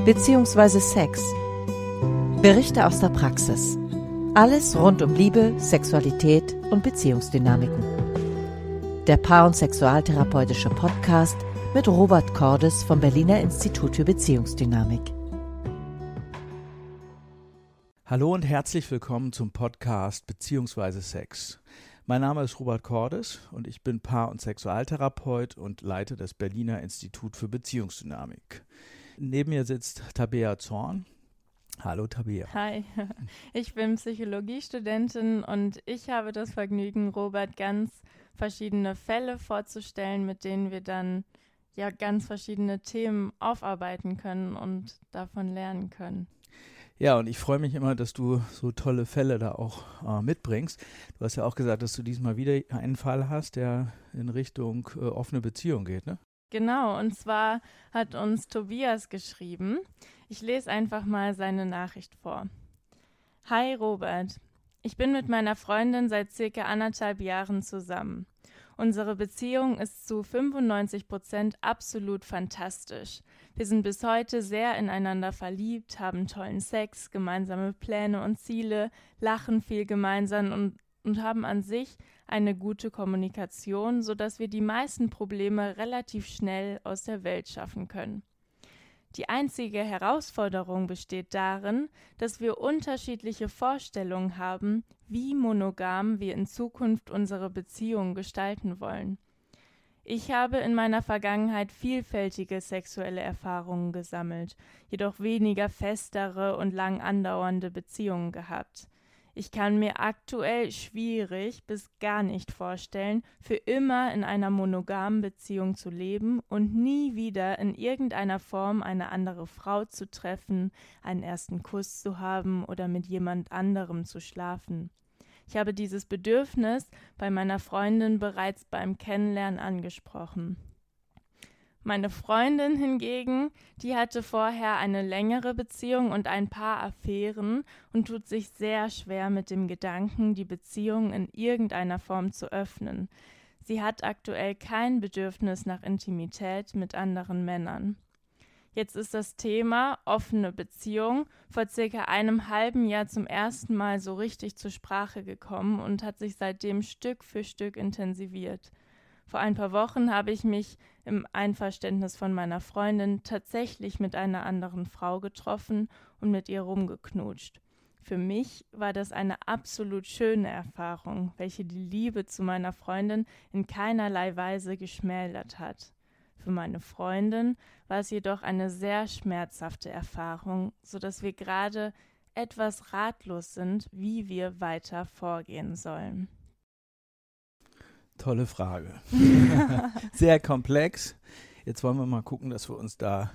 bzw. Sex. Berichte aus der Praxis. Alles rund um Liebe, Sexualität und Beziehungsdynamiken. Der Paar- und Sexualtherapeutische Podcast mit Robert Cordes vom Berliner Institut für Beziehungsdynamik. Hallo und herzlich willkommen zum Podcast bzw. Sex. Mein Name ist Robert Cordes und ich bin Paar- und Sexualtherapeut und leite das Berliner Institut für Beziehungsdynamik. Neben mir sitzt Tabea Zorn. Hallo Tabea. Hi, ich bin Psychologiestudentin und ich habe das Vergnügen, Robert ganz verschiedene Fälle vorzustellen, mit denen wir dann ja ganz verschiedene Themen aufarbeiten können und davon lernen können. Ja, und ich freue mich immer, dass du so tolle Fälle da auch mitbringst. Du hast ja auch gesagt, dass du diesmal wieder einen Fall hast, der in Richtung offene Beziehung geht, ne? Genau, und zwar hat uns Tobias geschrieben. Ich lese einfach mal seine Nachricht vor. Hi Robert, ich bin mit meiner Freundin seit circa 1,5 Jahren zusammen. Unsere Beziehung ist zu 95% absolut fantastisch. Wir sind bis heute sehr ineinander verliebt, haben tollen Sex, gemeinsame Pläne und Ziele, lachen viel gemeinsam und haben an sich eine gute Kommunikation, sodass wir die meisten Probleme relativ schnell aus der Welt schaffen können. Die einzige Herausforderung besteht darin, dass wir unterschiedliche Vorstellungen haben, wie monogam wir in Zukunft unsere Beziehung gestalten wollen. Ich habe in meiner Vergangenheit vielfältige sexuelle Erfahrungen gesammelt, jedoch weniger festere und lang andauernde Beziehungen gehabt. Ich kann mir aktuell schwierig bis gar nicht vorstellen, für immer in einer monogamen Beziehung zu leben und nie wieder in irgendeiner Form eine andere Frau zu treffen, einen ersten Kuss zu haben oder mit jemand anderem zu schlafen. Ich habe dieses Bedürfnis bei meiner Freundin bereits beim Kennenlernen angesprochen. Meine Freundin hingegen, die hatte vorher eine längere Beziehung und ein paar Affären und tut sich sehr schwer mit dem Gedanken, die Beziehung in irgendeiner Form zu öffnen. Sie hat aktuell kein Bedürfnis nach Intimität mit anderen Männern. Jetzt ist das Thema offene Beziehung vor circa 1,5 Jahr zum ersten Mal so richtig zur Sprache gekommen und hat sich seitdem Stück für Stück intensiviert. Vor ein paar Wochen habe ich mich im Einverständnis von meiner Freundin tatsächlich mit einer anderen Frau getroffen und mit ihr rumgeknutscht. Für mich war das eine absolut schöne Erfahrung, welche die Liebe zu meiner Freundin in keinerlei Weise geschmälert hat. Für meine Freundin war es jedoch eine sehr schmerzhafte Erfahrung, sodass wir gerade etwas ratlos sind, wie wir weiter vorgehen sollen. Tolle Frage. Sehr komplex. Jetzt wollen wir mal gucken, dass wir uns da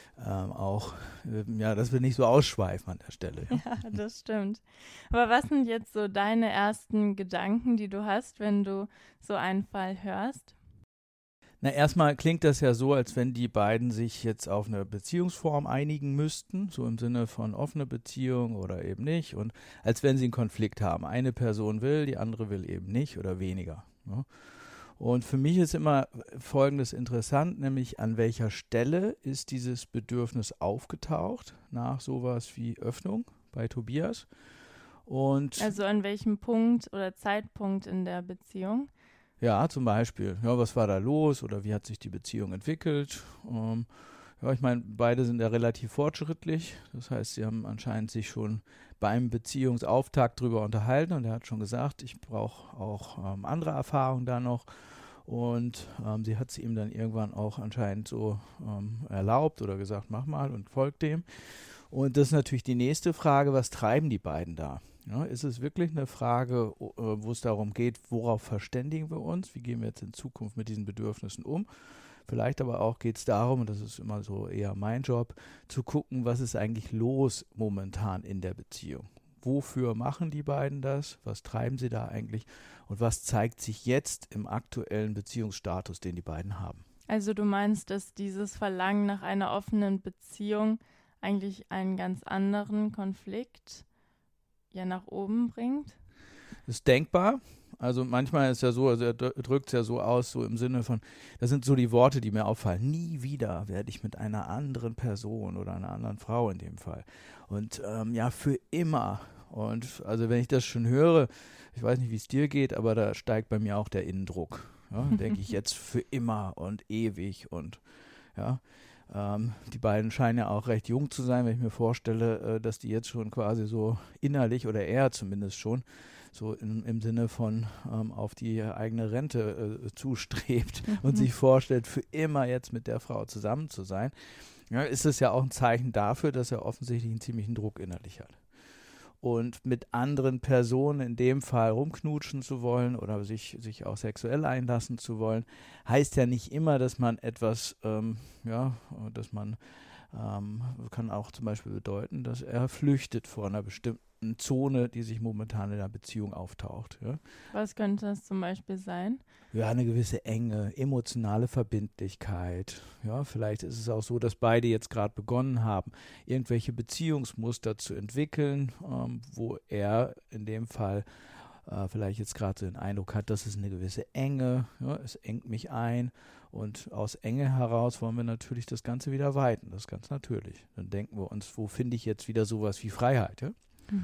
dass wir nicht so ausschweifen an der Stelle. Ja, das stimmt. Aber was sind jetzt so deine ersten Gedanken, die du hast, wenn du so einen Fall hörst? Na, erstmal klingt das ja so, als wenn die beiden sich jetzt auf eine Beziehungsform einigen müssten, so im Sinne von offene Beziehung oder eben nicht, und als wenn sie einen Konflikt haben. Eine Person will, die andere will eben nicht oder weniger. Ja. Und für mich ist immer Folgendes interessant, nämlich an welcher Stelle ist dieses Bedürfnis aufgetaucht nach sowas wie Öffnung bei Tobias. Und also an welchem Punkt oder Zeitpunkt in der Beziehung? Ja, zum Beispiel, ja, was war da los oder wie hat sich die Beziehung entwickelt? Ich meine, beide sind ja relativ fortschrittlich. Das heißt, sie haben anscheinend sich schon beim Beziehungsauftakt drüber unterhalten und er hat schon gesagt, ich brauche auch andere Erfahrungen da noch. Und sie hat es ihm dann irgendwann auch anscheinend so erlaubt oder gesagt, mach mal und folgt dem. Und das ist natürlich die nächste Frage, was treiben die beiden da? Ja, ist es wirklich eine Frage, wo es darum geht, worauf verständigen wir uns? Wie gehen wir jetzt in Zukunft mit diesen Bedürfnissen um? Vielleicht aber auch geht es darum, und das ist immer so eher mein Job, zu gucken, was ist eigentlich los momentan in der Beziehung? Wofür machen die beiden das? Was treiben sie da eigentlich? Und was zeigt sich jetzt im aktuellen Beziehungsstatus, den die beiden haben? Also du meinst, dass dieses Verlangen nach einer offenen Beziehung eigentlich einen ganz anderen Konflikt ja nach oben bringt? Ist denkbar, Also manchmal ist ja so, also er drückt es ja so aus, so im Sinne von, das sind so die Worte, die mir auffallen. Nie wieder werde ich mit einer anderen Person oder einer anderen Frau in dem Fall. Und für immer. Und also wenn ich das schon höre, ich weiß nicht, wie es dir geht, aber da steigt bei mir auch der Innendruck. Ja, denke ich jetzt für immer und ewig und ja. Die beiden scheinen ja auch recht jung zu sein, wenn ich mir vorstelle, dass die jetzt schon quasi so innerlich oder er zumindest schon so im Sinne von auf die eigene Rente zustrebt und sich vorstellt, für immer jetzt mit der Frau zusammen zu sein, ja, ist es ja auch ein Zeichen dafür, dass er offensichtlich einen ziemlichen Druck innerlich hat. Und mit anderen Personen in dem Fall rumknutschen zu wollen oder sich auch sexuell einlassen zu wollen, heißt ja nicht immer, dass man etwas, kann auch zum Beispiel bedeuten, dass er flüchtet vor einer bestimmten Zone, die sich momentan in der Beziehung auftaucht. Ja? Was könnte das zum Beispiel sein? Ja, eine gewisse Enge, emotionale Verbindlichkeit. Ja, vielleicht ist es auch so, dass beide jetzt gerade begonnen haben, irgendwelche Beziehungsmuster zu entwickeln, wo er in dem Fall vielleicht jetzt gerade so den Eindruck hat, das ist eine gewisse Enge, ja, es engt mich ein und aus Enge heraus wollen wir natürlich das Ganze wieder weiten, das ist ganz natürlich. Dann denken wir uns, wo finde ich jetzt wieder sowas wie Freiheit? Ja?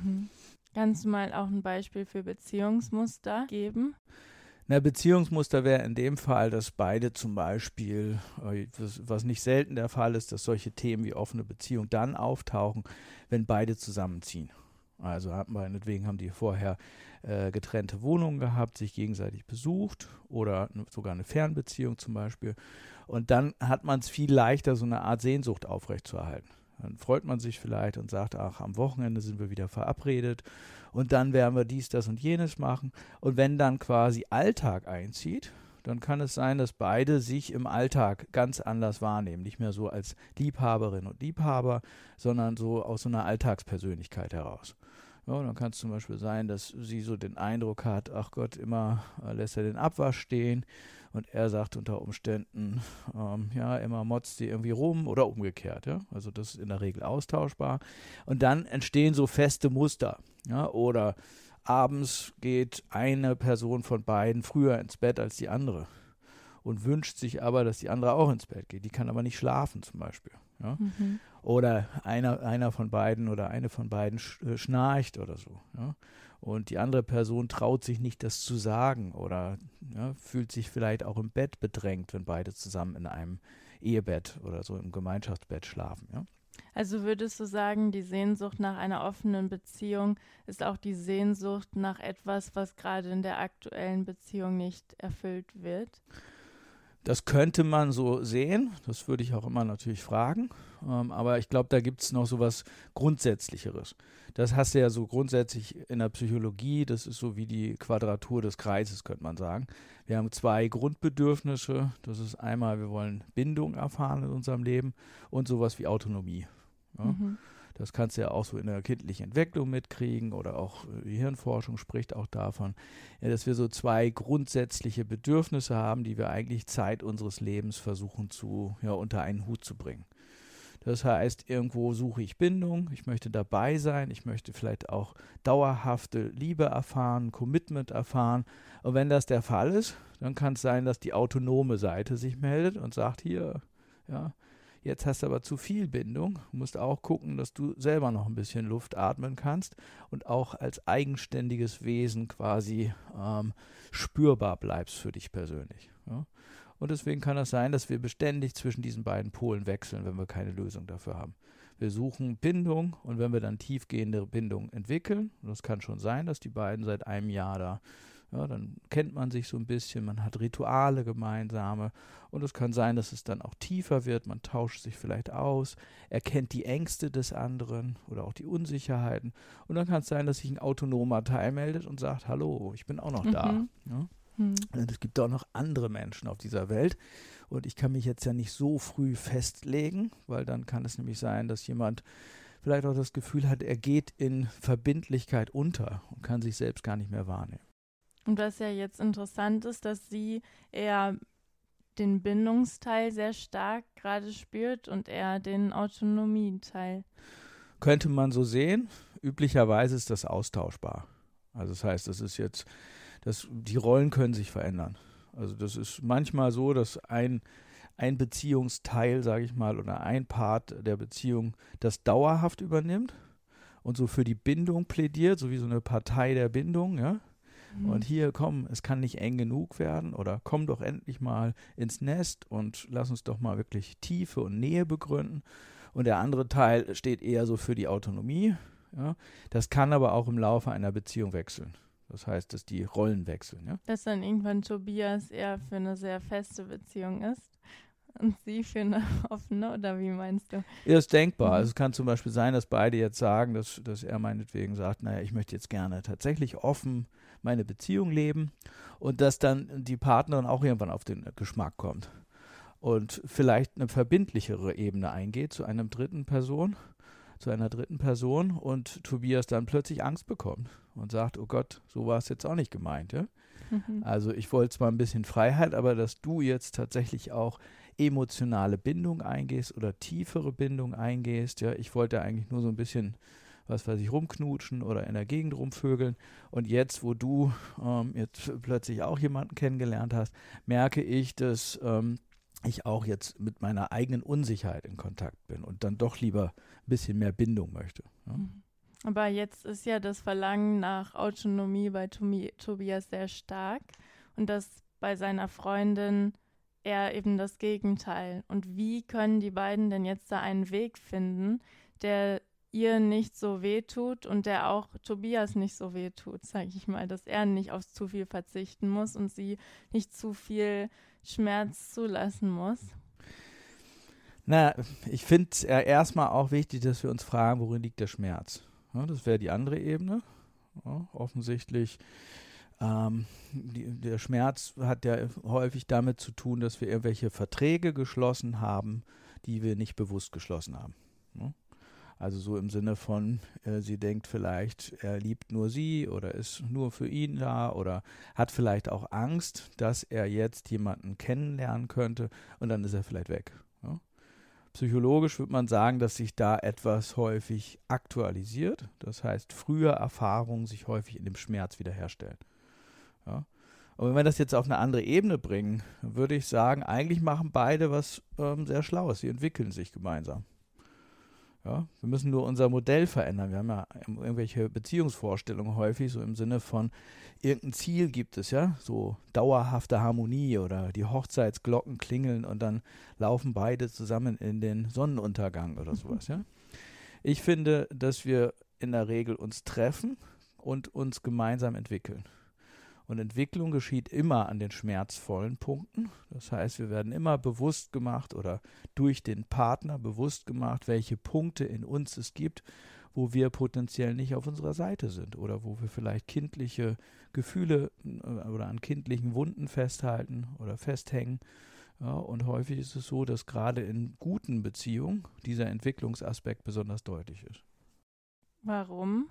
Kannst du mal auch ein Beispiel für Beziehungsmuster geben? Na, Beziehungsmuster wäre in dem Fall, dass beide zum Beispiel, was nicht selten der Fall ist, dass solche Themen wie offene Beziehung dann auftauchen, wenn beide zusammenziehen. Also meinetwegen haben die vorher getrennte Wohnungen gehabt, sich gegenseitig besucht oder sogar eine Fernbeziehung zum Beispiel. Und dann hat man es viel leichter, so eine Art Sehnsucht aufrechtzuerhalten. Dann freut man sich vielleicht und sagt, ach, am Wochenende sind wir wieder verabredet und dann werden wir dies, das und jenes machen. Und wenn dann quasi Alltag einzieht, dann kann es sein, dass beide sich im Alltag ganz anders wahrnehmen. Nicht mehr so als Liebhaberin und Liebhaber, sondern so aus so einer Alltagspersönlichkeit heraus. Ja, dann kann es zum Beispiel sein, dass sie so den Eindruck hat, ach Gott, immer lässt er den Abwasch stehen und er sagt unter Umständen, immer motzt sie irgendwie rum oder umgekehrt. Ja? Also das ist in der Regel austauschbar. Und dann entstehen so feste Muster. Ja? Oder abends geht eine Person von beiden früher ins Bett als die andere und wünscht sich aber, dass die andere auch ins Bett geht. Die kann aber nicht schlafen zum Beispiel. Ja? Oder einer von beiden oder eine von beiden schnarcht oder so. Ja? Und die andere Person traut sich nicht, das zu sagen oder fühlt sich vielleicht auch im Bett bedrängt, wenn beide zusammen in einem Ehebett oder so im Gemeinschaftsbett schlafen. Ja? Also würdest du sagen, die Sehnsucht nach einer offenen Beziehung ist auch die Sehnsucht nach etwas, was gerade in der aktuellen Beziehung nicht erfüllt wird? Das könnte man so sehen, das würde ich auch immer natürlich fragen, aber ich glaube, da gibt es noch so was Grundsätzlicheres. Das hast du ja so grundsätzlich in der Psychologie, das ist so wie die Quadratur des Kreises, könnte man sagen. Wir haben 2 Grundbedürfnisse, das ist einmal, wir wollen Bindung erfahren in unserem Leben und sowas wie Autonomie. Ja? Das kannst du ja auch so in der kindlichen Entwicklung mitkriegen oder auch die Hirnforschung spricht auch davon, dass wir so 2 grundsätzliche Bedürfnisse haben, die wir eigentlich Zeit unseres Lebens versuchen unter einen Hut zu bringen. Das heißt, irgendwo suche ich Bindung, ich möchte dabei sein, ich möchte vielleicht auch dauerhafte Liebe erfahren, Commitment erfahren. Und wenn das der Fall ist, dann kann es sein, dass die autonome Seite sich meldet und sagt, hier, ja, jetzt hast du aber zu viel Bindung. Du musst auch gucken, dass du selber noch ein bisschen Luft atmen kannst und auch als eigenständiges Wesen quasi spürbar bleibst für dich persönlich. Ja? Und deswegen kann es sein, dass wir beständig zwischen diesen beiden Polen wechseln, wenn wir keine Lösung dafür haben. Wir suchen Bindung und wenn wir dann tiefgehende Bindung entwickeln, und das kann schon sein, dass die beiden seit einem Jahr da, dann kennt man sich so ein bisschen, man hat Rituale gemeinsame und es kann sein, dass es dann auch tiefer wird, man tauscht sich vielleicht aus, erkennt die Ängste des anderen oder auch die Unsicherheiten und dann kann es sein, dass sich ein autonomer Teil meldet und sagt, hallo, ich bin auch noch da. Ja? Und es gibt auch noch andere Menschen auf dieser Welt und ich kann mich jetzt ja nicht so früh festlegen, weil dann kann es nämlich sein, dass jemand vielleicht auch das Gefühl hat, er geht in Verbindlichkeit unter und kann sich selbst gar nicht mehr wahrnehmen. Und was ja jetzt interessant ist, dass sie eher den Bindungsteil sehr stark gerade spürt und er den Autonomieteil. Könnte man so sehen. Üblicherweise ist das austauschbar. Also das heißt, das die Rollen können sich verändern. Also das ist manchmal so, dass ein Beziehungsteil, sage ich mal, oder ein Part der Beziehung das dauerhaft übernimmt und so für die Bindung plädiert, so wie so eine Partei der Bindung, ja. Und hier, komm, es kann nicht eng genug werden oder komm doch endlich mal ins Nest und lass uns doch mal wirklich Tiefe und Nähe begründen. Und der andere Teil steht eher so für die Autonomie. Ja. Das kann aber auch im Laufe einer Beziehung wechseln. Das heißt, dass die Rollen wechseln. Ja. Dass dann irgendwann Tobias eher für eine sehr feste Beziehung ist und sie für eine offene, oder wie meinst du? Ja, ist denkbar. Also es kann zum Beispiel sein, dass beide jetzt sagen, dass er meinetwegen sagt, naja, ich möchte jetzt gerne tatsächlich offen meine Beziehung leben und dass dann die Partnerin auch irgendwann auf den Geschmack kommt und vielleicht eine verbindlichere Ebene eingeht zu einer dritten Person und Tobias dann plötzlich Angst bekommt und sagt, oh Gott, so war es jetzt auch nicht gemeint. Ja? Also ich wollte zwar ein bisschen Freiheit, aber dass du jetzt tatsächlich auch emotionale Bindung eingehst oder tiefere Bindung eingehst, ja, ich wollte eigentlich nur so ein bisschen rumknutschen oder in der Gegend rumvögeln. Und jetzt, wo du jetzt plötzlich auch jemanden kennengelernt hast, merke ich, dass ich auch jetzt mit meiner eigenen Unsicherheit in Kontakt bin und dann doch lieber ein bisschen mehr Bindung möchte. Ja. Aber jetzt ist ja das Verlangen nach Autonomie bei Tobias sehr stark und das bei seiner Freundin eher eben das Gegenteil. Und wie können die beiden denn jetzt da einen Weg finden, der ihr nicht so wehtut und der auch Tobias nicht so wehtut, sage ich mal, dass er nicht auf zu viel verzichten muss und sie nicht zu viel Schmerz zulassen muss? Na, ich finde es erstmal auch wichtig, dass wir uns fragen, worin liegt der Schmerz? Ja, das wäre die andere Ebene. Ja, offensichtlich, der Schmerz hat ja häufig damit zu tun, dass wir irgendwelche Verträge geschlossen haben, die wir nicht bewusst geschlossen haben. Ja? Also so im Sinne von, sie denkt vielleicht, er liebt nur sie oder ist nur für ihn da oder hat vielleicht auch Angst, dass er jetzt jemanden kennenlernen könnte und dann ist er vielleicht weg. Ja? Psychologisch würde man sagen, dass sich da etwas häufig aktualisiert. Das heißt, frühe Erfahrungen sich häufig in dem Schmerz wiederherstellen. Ja? Und wenn wir das jetzt auf eine andere Ebene bringen, würde ich sagen, eigentlich machen beide was sehr Schlaues. Sie entwickeln sich gemeinsam. Ja, wir müssen nur unser Modell verändern. Wir haben ja irgendwelche Beziehungsvorstellungen häufig, so im Sinne von, irgendein Ziel gibt es, ja, so dauerhafte Harmonie oder die Hochzeitsglocken klingeln und dann laufen beide zusammen in den Sonnenuntergang oder sowas, ja. Ich finde, dass wir in der Regel uns treffen und uns gemeinsam entwickeln. Und Entwicklung geschieht immer an den schmerzvollen Punkten. Das heißt, wir werden immer bewusst gemacht oder durch den Partner bewusst gemacht, welche Punkte in uns es gibt, wo wir potenziell nicht auf unserer Seite sind oder wo wir vielleicht kindliche Gefühle oder an kindlichen Wunden festhalten oder festhängen. Ja, und häufig ist es so, dass gerade in guten Beziehungen dieser Entwicklungsaspekt besonders deutlich ist. Warum?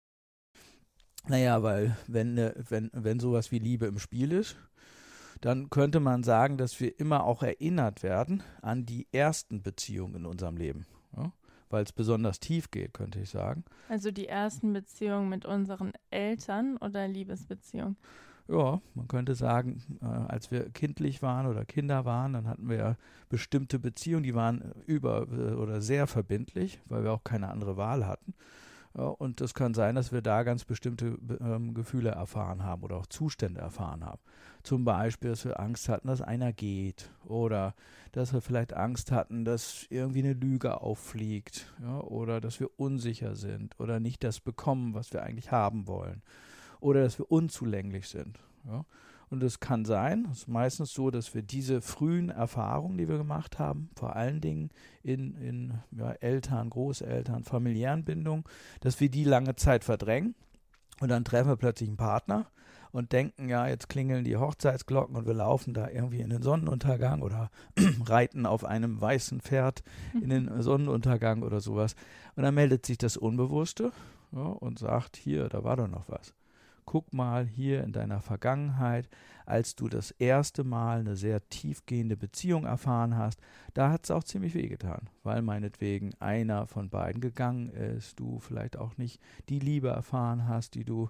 Naja, weil wenn sowas wie Liebe im Spiel ist, dann könnte man sagen, dass wir immer auch erinnert werden an die ersten Beziehungen in unserem Leben. Ja? Weil es besonders tief geht, könnte ich sagen. Also die ersten Beziehungen mit unseren Eltern oder Liebesbeziehungen? Ja, man könnte sagen, als wir kindlich waren oder Kinder waren, dann hatten wir ja bestimmte Beziehungen, die waren oder sehr verbindlich, weil wir auch keine andere Wahl hatten. Ja, und es kann sein, dass wir da ganz bestimmte Gefühle erfahren haben oder auch Zustände erfahren haben. Zum Beispiel, dass wir Angst hatten, dass einer geht oder dass wir vielleicht Angst hatten, dass irgendwie eine Lüge auffliegt, ja, oder dass wir unsicher sind oder nicht das bekommen, was wir eigentlich haben wollen oder dass wir unzulänglich sind. Ja. Und es kann sein, es ist meistens so, dass wir diese frühen Erfahrungen, die wir gemacht haben, vor allen Dingen in Eltern, Großeltern, familiären Bindungen, dass wir die lange Zeit verdrängen und dann treffen wir plötzlich einen Partner und denken, ja, jetzt klingeln die Hochzeitsglocken und wir laufen da irgendwie in den Sonnenuntergang oder reiten auf einem weißen Pferd in den Sonnenuntergang oder sowas. Und dann meldet sich das Unbewusste, ja, und sagt, hier, da war doch noch was. Guck mal hier in deiner Vergangenheit, als du das erste Mal eine sehr tiefgehende Beziehung erfahren hast, da hat es auch ziemlich wehgetan, weil meinetwegen einer von beiden gegangen ist, du vielleicht auch nicht die Liebe erfahren hast, die du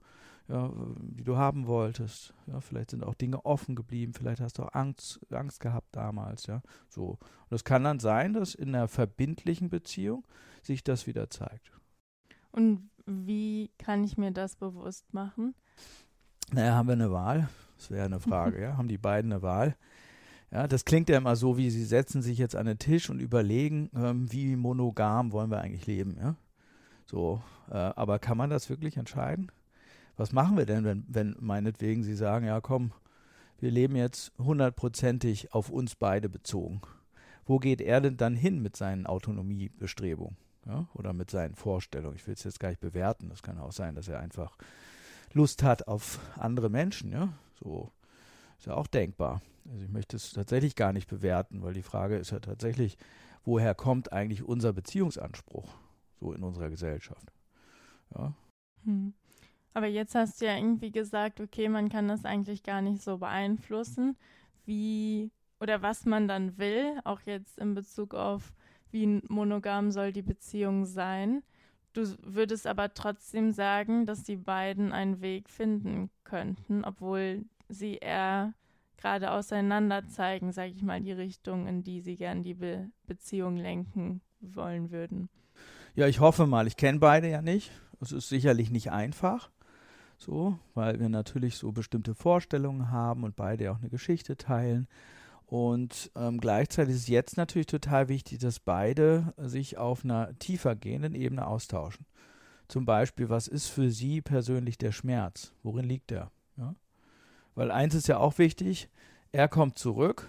ja, die du haben wolltest. Ja, vielleicht sind auch Dinge offen geblieben, vielleicht hast du auch Angst gehabt damals. Ja, so. Und das kann dann sein, dass in einer verbindlichen Beziehung sich das wieder zeigt. Und wie kann ich mir das bewusst machen? Naja, haben wir eine Wahl? Das wäre eine Frage, ja. Haben die beiden eine Wahl? Ja, das klingt ja immer so, wie sie setzen sich jetzt an den Tisch und überlegen, wie monogam wollen wir eigentlich leben, ja. So, aber kann man das wirklich entscheiden? Was machen wir denn, wenn meinetwegen sie sagen, ja komm, wir leben jetzt 100%ig auf uns beide bezogen. Wo geht er denn dann hin mit seinen Autonomiebestrebungen? Ja? Oder mit seinen Vorstellungen? Ich will es jetzt gar nicht bewerten. Das kann auch sein, dass er einfach Lust hat auf andere Menschen. Ja? So ist ja auch denkbar. Also ich möchte es tatsächlich gar nicht bewerten, weil die Frage ist ja tatsächlich, woher kommt eigentlich unser Beziehungsanspruch so in unserer Gesellschaft? Ja. Aber jetzt hast du ja irgendwie gesagt, okay, man kann das eigentlich gar nicht so beeinflussen, wie oder was man dann will, auch jetzt in Bezug auf, wie monogam soll die Beziehung sein. Du würdest aber trotzdem sagen, dass die beiden einen Weg finden könnten, obwohl sie eher gerade auseinander zeigen, sage ich mal, die Richtung, in die sie gern die Beziehung lenken wollen würden. Ja, ich hoffe mal. Ich kenne beide ja nicht. Es ist sicherlich nicht einfach, so, weil wir natürlich so bestimmte Vorstellungen haben und beide auch eine Geschichte teilen. Und gleichzeitig ist jetzt natürlich total wichtig, dass beide sich auf einer tiefer gehenden Ebene austauschen. Zum Beispiel, was ist für Sie persönlich der Schmerz? Worin liegt der? Ja? Weil eins ist ja auch wichtig, er kommt zurück,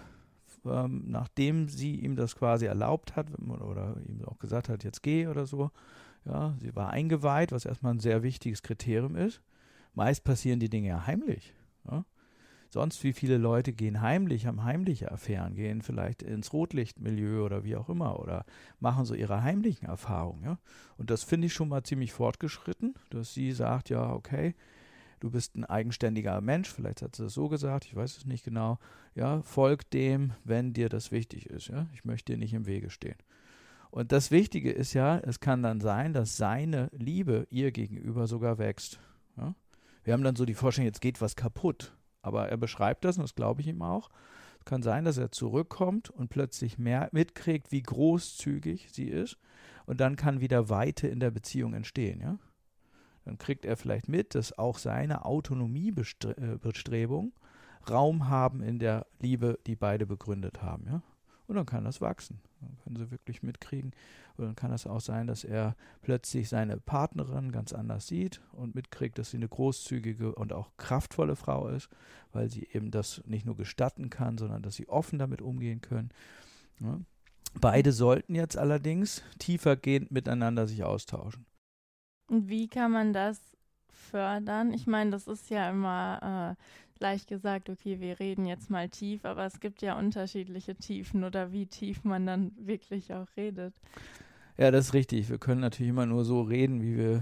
nachdem sie ihm das quasi erlaubt hat oder ihm auch gesagt hat, jetzt geh oder so. Ja, sie war eingeweiht, was erstmal ein sehr wichtiges Kriterium ist. Meist passieren die Dinge ja heimlich. Ja? Sonst, wie viele Leute gehen heimlich, haben heimliche Affären, gehen vielleicht ins Rotlichtmilieu oder wie auch immer oder machen so ihre heimlichen Erfahrungen. Ja? Und das finde ich schon mal ziemlich fortgeschritten, dass sie sagt, ja, okay, du bist ein eigenständiger Mensch, vielleicht hat sie das so gesagt, ich weiß es nicht genau, ja, folg dem, wenn dir das wichtig ist, ja, ich möchte dir nicht im Wege stehen. Und das Wichtige ist ja, es kann dann sein, dass seine Liebe ihr gegenüber sogar wächst. Ja? Wir haben dann so die Vorstellung, jetzt geht was kaputt, aber er beschreibt das und das glaube ich ihm auch. Es kann sein, dass er zurückkommt und plötzlich mehr mitkriegt, wie großzügig sie ist und dann kann wieder Weite in der Beziehung entstehen, ja. Dann kriegt er vielleicht mit, dass auch seine Autonomiebestrebungen Raum haben in der Liebe, die beide begründet haben. Ja? Und dann kann das wachsen. Dann können sie wirklich mitkriegen. Und dann kann es auch sein, dass er plötzlich seine Partnerin ganz anders sieht und mitkriegt, dass sie eine großzügige und auch kraftvolle Frau ist, weil sie eben das nicht nur gestatten kann, sondern dass sie offen damit umgehen können. Ja? Beide sollten jetzt allerdings tiefergehend miteinander sich austauschen. Und wie kann man das fördern? Ich meine, das ist ja immer leicht gesagt, okay, wir reden jetzt mal tief, aber es gibt ja unterschiedliche Tiefen oder wie tief man dann wirklich auch redet. Ja, das ist richtig. Wir können natürlich immer nur so reden,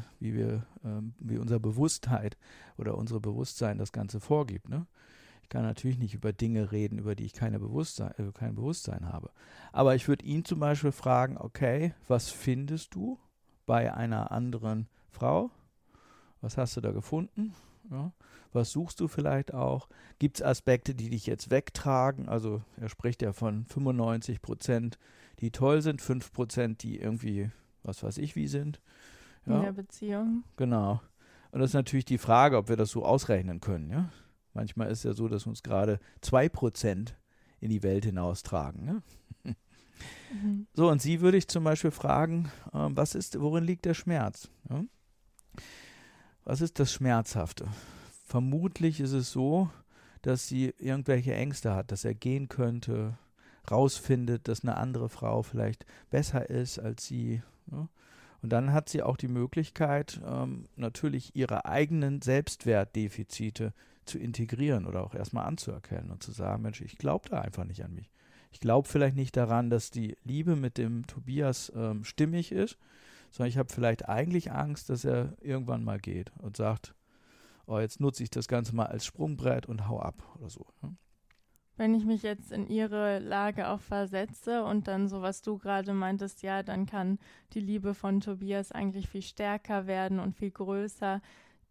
wie unsere Bewusstheit oder unsere Bewusstsein das Ganze vorgibt. Ne? Ich kann natürlich nicht über Dinge reden, über die ich kein Bewusstsein habe. Aber ich würde ihn zum Beispiel fragen, okay, was findest du bei einer anderen Frau? Was hast du da gefunden? Ja. Was suchst du vielleicht auch? Gibt es Aspekte, die dich jetzt wegtragen? Also er spricht ja von 95%, die toll sind, 5%, die irgendwie, was weiß ich, wie sind. Ja. In der Beziehung. Genau. Und das ist natürlich die Frage, ob wir das so ausrechnen können. Ja? Manchmal ist es ja so, dass uns gerade 2% in die Welt hinaustragen. Ne? So, und sie würde ich zum Beispiel fragen, worin liegt der Schmerz? Ja? Was ist das Schmerzhafte? Vermutlich ist es so, dass sie irgendwelche Ängste hat, dass er gehen könnte, rausfindet, dass eine andere Frau vielleicht besser ist als sie. Ja? Und dann hat sie auch die Möglichkeit, natürlich ihre eigenen Selbstwertdefizite zu integrieren oder auch erstmal anzuerkennen und zu sagen, Mensch, ich glaube da einfach nicht an mich. Ich glaube vielleicht nicht daran, dass die Liebe mit dem Tobias stimmig ist, sondern ich habe vielleicht eigentlich Angst, dass er irgendwann mal geht und sagt, oh, jetzt nutze ich das Ganze mal als Sprungbrett und hau ab oder so. Ne? Wenn ich mich jetzt in ihre Lage auch versetze und dann so, was du gerade meintest, ja, dann kann die Liebe von Tobias eigentlich viel stärker werden und viel größer.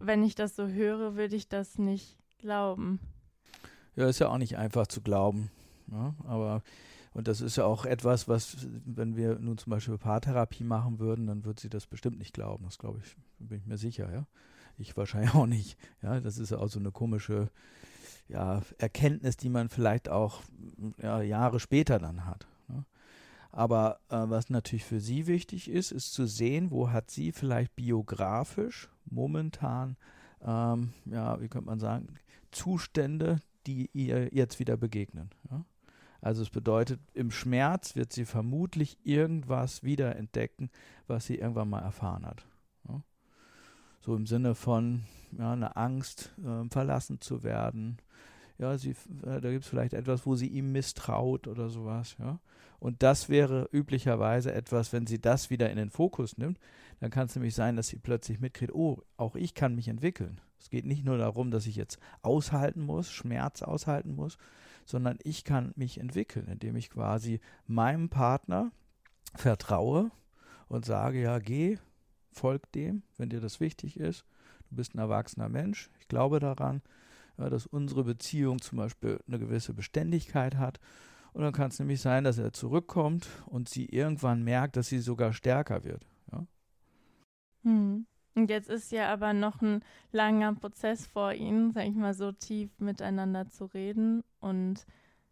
wenn ich das so höre, würde ich das nicht glauben. Ja, ist ja auch nicht einfach zu glauben. Ja, und das ist ja auch etwas, was, wenn wir nun zum Beispiel Paartherapie machen würden, dann würde sie das bestimmt nicht glauben. Das glaube ich, bin ich mir sicher, ja. Ich wahrscheinlich auch nicht. Ja, das ist ja auch so eine komische Erkenntnis, die man vielleicht auch Jahre später dann hat. Ne? Aber was natürlich für sie wichtig ist, ist zu sehen, wo hat sie vielleicht biografisch momentan, wie könnte man sagen, Zustände, die ihr jetzt wieder begegnen. Ja? Also es bedeutet, im Schmerz wird sie vermutlich irgendwas wieder entdecken, was sie irgendwann mal erfahren hat. Ja? So im Sinne von eine Angst, verlassen zu werden. Ja, da gibt es vielleicht etwas, wo sie ihm misstraut oder sowas. Ja? Und das wäre üblicherweise etwas, wenn sie das wieder in den Fokus nimmt, dann kann es nämlich sein, dass sie plötzlich mitkriegt, oh, auch ich kann mich entwickeln. Es geht nicht nur darum, dass ich jetzt aushalten muss, Schmerz aushalten muss, sondern ich kann mich entwickeln, indem ich quasi meinem Partner vertraue und sage, ja, geh, folg dem, wenn dir das wichtig ist. Du bist ein erwachsener Mensch. Ich glaube daran, dass unsere Beziehung zum Beispiel eine gewisse Beständigkeit hat. Und dann kann es nämlich sein, dass er zurückkommt und sie irgendwann merkt, dass sie sogar stärker wird. Ja? Und jetzt ist ja aber noch ein langer Prozess vor Ihnen, sag ich mal, so tief miteinander zu reden und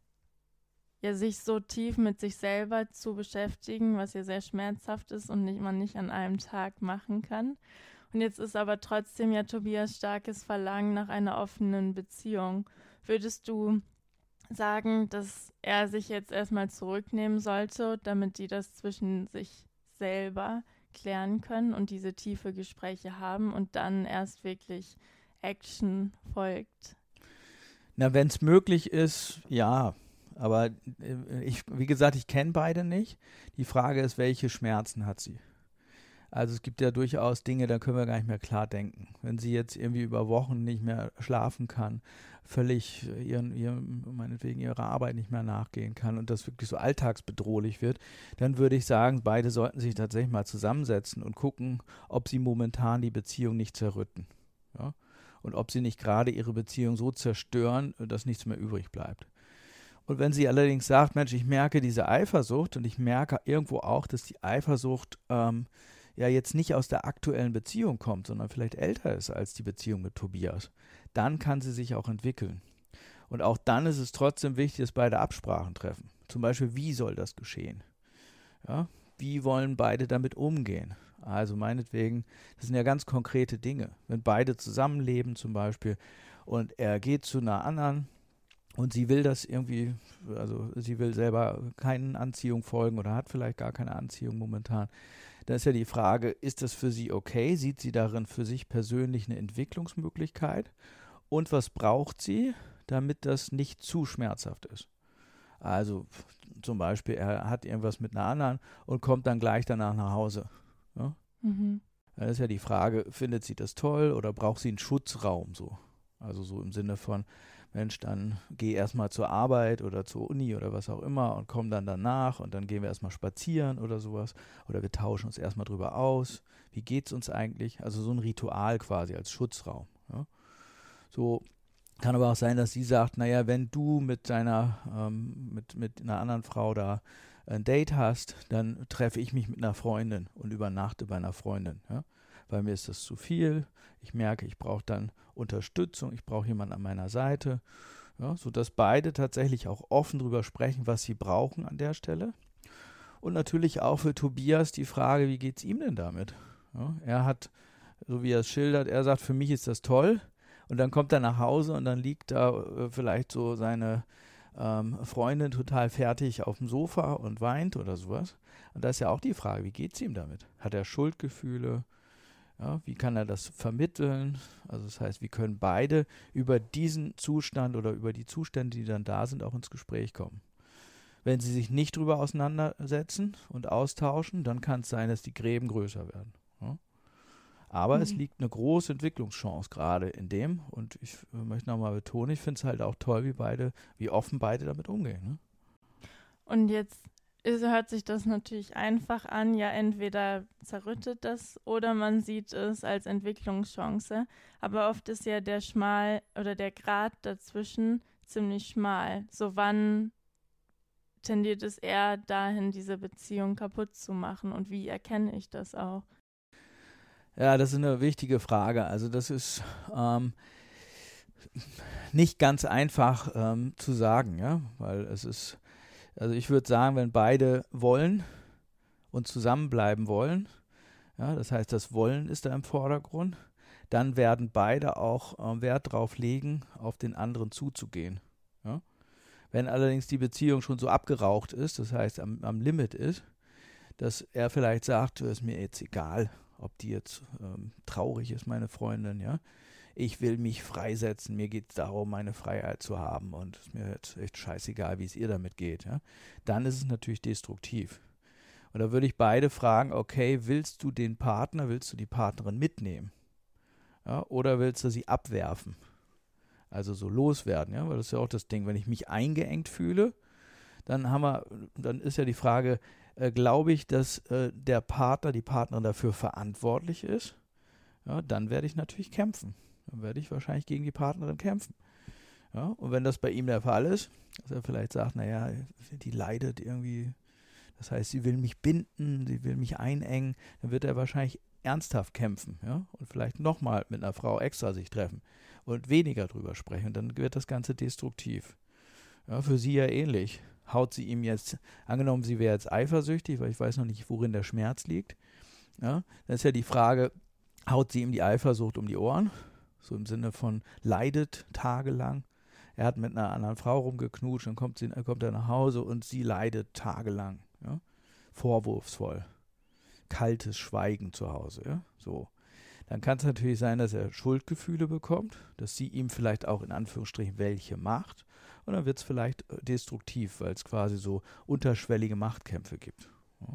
ja, sich so tief mit sich selber zu beschäftigen, was ja sehr schmerzhaft ist und man nicht an einem Tag machen kann. Und jetzt ist aber trotzdem ja Tobias starkes Verlangen nach einer offenen Beziehung. Würdest du sagen, dass er sich jetzt erstmal zurücknehmen sollte, damit die das zwischen sich selber klären können und diese tiefe Gespräche haben und dann erst wirklich Action folgt? Na, wenn es möglich ist, ja. Aber wie gesagt, ich kenne beide nicht. Die Frage ist, welche Schmerzen hat sie? Also es gibt ja durchaus Dinge, da können wir gar nicht mehr klar denken. Wenn sie jetzt irgendwie über Wochen nicht mehr schlafen kann, völlig meinetwegen ihrer Arbeit nicht mehr nachgehen kann und das wirklich so alltagsbedrohlich wird, dann würde ich sagen, beide sollten sich tatsächlich mal zusammensetzen und gucken, ob sie momentan die Beziehung nicht zerrütten. Ja? Und ob sie nicht gerade ihre Beziehung so zerstören, dass nichts mehr übrig bleibt. Und wenn sie allerdings sagt, Mensch, ich merke diese Eifersucht und ich merke irgendwo auch, dass die Eifersucht jetzt nicht aus der aktuellen Beziehung kommt, sondern vielleicht älter ist als die Beziehung mit Tobias, dann kann sie sich auch entwickeln. Und auch dann ist es trotzdem wichtig, dass beide Absprachen treffen. Zum Beispiel, wie soll das geschehen? Ja? Wie wollen beide damit umgehen? Also meinetwegen, das sind ja ganz konkrete Dinge. Wenn beide zusammenleben zum Beispiel und er geht zu einer anderen und sie will das irgendwie, also sie will selber keinen Anziehung folgen oder hat vielleicht gar keine Anziehung momentan, dann ist ja die Frage, ist das für sie okay? Sieht sie darin für sich persönlich eine Entwicklungsmöglichkeit? Und was braucht sie, damit das nicht zu schmerzhaft ist? Also zum Beispiel, er hat irgendwas mit einer anderen und kommt dann gleich danach nach Hause. Ja? Dann ist ja die Frage, findet sie das toll oder braucht sie einen Schutzraum so? Also so im Sinne von, Mensch, dann geh erstmal zur Arbeit oder zur Uni oder was auch immer und komm dann danach und dann gehen wir erstmal spazieren oder sowas. Oder wir tauschen uns erstmal drüber aus. Wie geht's uns eigentlich? Also so ein Ritual quasi als Schutzraum. Ja? So kann aber auch sein, dass sie sagt, naja, wenn du mit einer anderen Frau da ein Date hast, dann treffe ich mich mit einer Freundin und übernachte bei einer Freundin. Ja? Weil mir ist das zu viel. Ich merke, ich brauche dann Unterstützung, ich brauche jemanden an meiner Seite, ja, sodass beide tatsächlich auch offen drüber sprechen, was sie brauchen an der Stelle. Und natürlich auch für Tobias die Frage, wie geht es ihm denn damit? Ja, er hat, so wie er es schildert, er sagt, für mich ist das toll. Und dann kommt er nach Hause und dann liegt da vielleicht so seine Freundin total fertig auf dem Sofa und weint oder sowas. Und da ist ja auch die Frage, wie geht es ihm damit? Hat er Schuldgefühle? Ja, wie kann er das vermitteln? Also das heißt, wie können beide über diesen Zustand oder über die Zustände, die dann da sind, auch ins Gespräch kommen. Wenn sie sich nicht drüber auseinandersetzen und austauschen, dann kann es sein, dass die Gräben größer werden. Ja? Aber es liegt eine große Entwicklungschance gerade in dem. Und ich möchte nochmal betonen, ich finde es halt auch toll, wie offen beide damit umgehen. Ne? Und jetzt hört sich das natürlich einfach an. Ja, entweder zerrüttet das oder man sieht es als Entwicklungschance. Aber oft ist ja der Grat dazwischen ziemlich schmal. So wann tendiert es eher dahin, diese Beziehung kaputt zu machen? Und wie erkenne ich das auch? Ja, das ist eine wichtige Frage. Also das ist nicht ganz einfach zu sagen, ja, weil also ich würde sagen, wenn beide wollen und zusammenbleiben wollen, ja, das heißt, das Wollen ist da im Vordergrund, dann werden beide auch Wert drauf legen, auf den anderen zuzugehen. Ja. Wenn allerdings die Beziehung schon so abgeraucht ist, das heißt am Limit ist, dass er vielleicht sagt, ist mir jetzt egal, ob die jetzt traurig ist, meine Freundin, ja. Ich will mich freisetzen, mir geht es darum, meine Freiheit zu haben und es ist mir jetzt echt scheißegal, wie es ihr damit geht. Ja? Dann ist es natürlich destruktiv. Und da würde ich beide fragen, okay, willst du die Partnerin mitnehmen? Ja? Oder willst du sie abwerfen? Also so loswerden, ja, weil das ist ja auch das Ding, wenn ich mich eingeengt fühle, dann ist ja die Frage, glaube ich, dass der Partner, die Partnerin dafür verantwortlich ist? Ja, dann werde ich natürlich kämpfen. Dann werde ich wahrscheinlich gegen die Partnerin kämpfen. Ja, und wenn das bei ihm der Fall ist, dass er vielleicht sagt, naja, die leidet irgendwie, das heißt, sie will mich binden, sie will mich einengen, dann wird er wahrscheinlich ernsthaft kämpfen, ja, und vielleicht nochmal mit einer Frau extra sich treffen und weniger drüber sprechen. Und dann wird das Ganze destruktiv. Ja, für sie ja ähnlich. Haut sie ihm jetzt, angenommen, sie wäre jetzt eifersüchtig, weil ich weiß noch nicht, worin der Schmerz liegt, ja, dann ist ja die Frage, haut sie ihm die Eifersucht um die Ohren? So im Sinne von leidet tagelang. Er hat mit einer anderen Frau rumgeknutscht, dann kommt er nach Hause und sie leidet tagelang. Ja? Vorwurfsvoll. Kaltes Schweigen zu Hause. Ja? So. Dann kann es natürlich sein, dass er Schuldgefühle bekommt, dass sie ihm vielleicht auch in Anführungsstrichen welche macht. Und dann wird es vielleicht destruktiv, weil es quasi so unterschwellige Machtkämpfe gibt. Ja?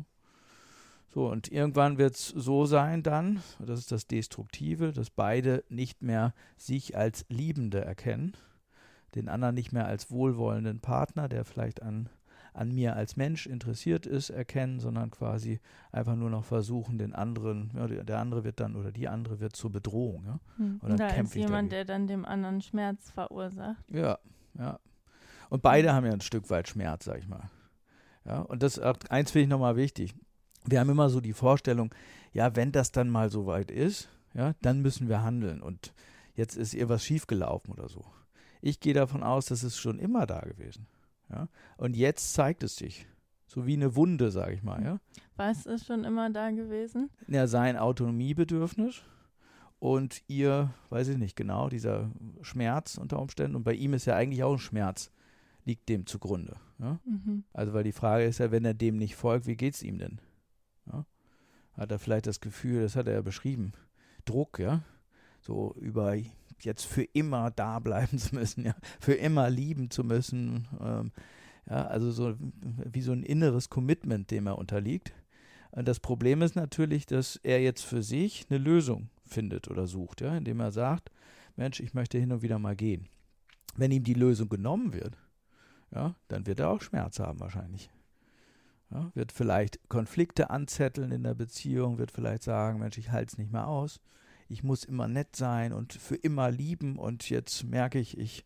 So, und irgendwann wird es so sein dann, das ist das Destruktive, dass beide nicht mehr sich als Liebende erkennen, den anderen nicht mehr als wohlwollenden Partner, der vielleicht an mir als Mensch interessiert ist, erkennen, sondern quasi einfach nur noch versuchen, den anderen, ja, der andere wird dann oder die andere wird zur Bedrohung. Ja? Und dann da ist jemand, der dann dem anderen Schmerz verursacht. Ja, ja. Und beide haben ja ein Stück weit Schmerz, sag ich mal. Ja, und eins finde ich nochmal wichtig. Wir haben immer so die Vorstellung, ja, wenn das dann mal so weit ist, ja, dann müssen wir handeln und jetzt ist ihr was schiefgelaufen oder so. Ich gehe davon aus, das ist schon immer da gewesen. Ja, und jetzt zeigt es sich. So wie eine Wunde, sage ich mal. Ja. Was ist schon immer da gewesen? Ja, sein Autonomiebedürfnis und ihr, weiß ich nicht genau, dieser Schmerz unter Umständen. Und bei ihm ist ja eigentlich auch ein Schmerz, liegt dem zugrunde. Ja. Also weil die Frage ist ja, wenn er dem nicht folgt, wie geht es ihm denn? Ja? Hat er vielleicht das Gefühl, das hat er ja beschrieben, Druck, ja, so über jetzt für immer da bleiben zu müssen, ja, für immer lieben zu müssen, ja, also so wie so ein inneres Commitment, dem er unterliegt. Und das Problem ist natürlich, dass er jetzt für sich eine Lösung findet oder sucht, ja, indem er sagt, Mensch, ich möchte hin und wieder mal gehen. Wenn ihm die Lösung genommen wird, ja, dann wird er auch Schmerz haben wahrscheinlich. Ja, wird vielleicht Konflikte anzetteln in der Beziehung, wird vielleicht sagen, Mensch, ich halte es nicht mehr aus, ich muss immer nett sein und für immer lieben und jetzt merke ich